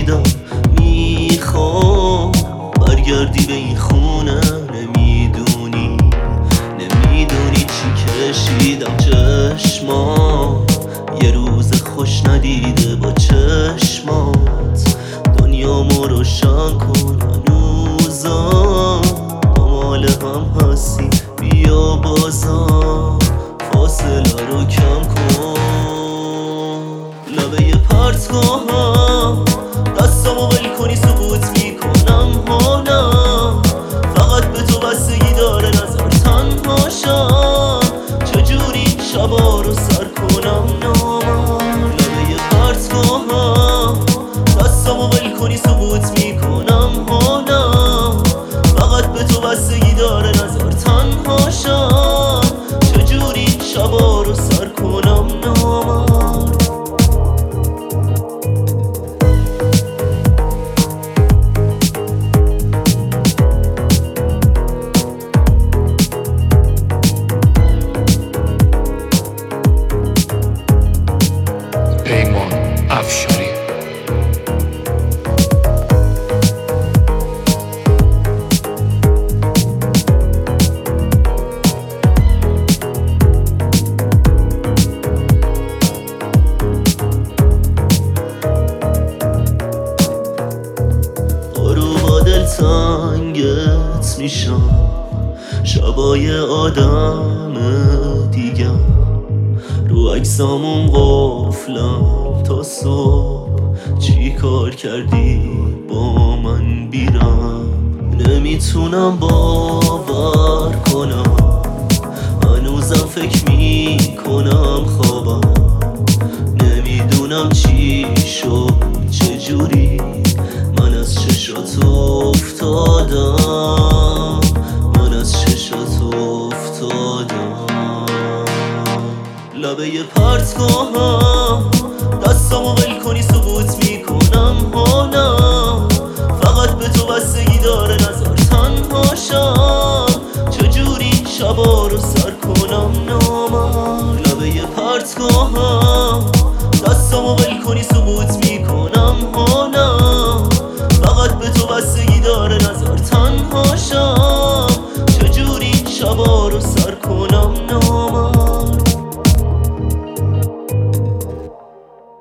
کشیدم، میخوام برگردی به این خونه. نمیدونی چی کشیدم چشمام، یه روز خوش ندیده با چشمات. دنیامو روشن کن هنوزم، مال هم هستی، بیا بازم فاصله رو کم کن. لبه پرت کنم دستامو ول کنی سکوت میکنم هانم. فقط به تو بستگی داره نظر تنها شم، چجوری شبا رو سر کنم نامم. لبه پرت کنم دستامو ول کنی سکوت میکنم هانم. فقط به تو بستگی داره نظر تنها شم، چجوری شبا رو سر کنم نامم. پیمان افشاری. رو با دلتنگت میشم، شبای آدم دیگم. رو عکسامون قفلم تا صبح، چی کار کردی با من بیرم. نمیتونم باور کنم، هنوزم فکر میکنم خوابم. نمیدونم چی شد چجوری من از چشات افتادم، من از چشات افتادم. لبه پرت کنم دستامو ول کنی سکوت میکنم هانم. فقط به تو بستگی داره نظر تنها شم، چجوری شبا رو سر کنم نامم. لبه پرت کنم دستامو ول کنی سکوت میکنم هانم.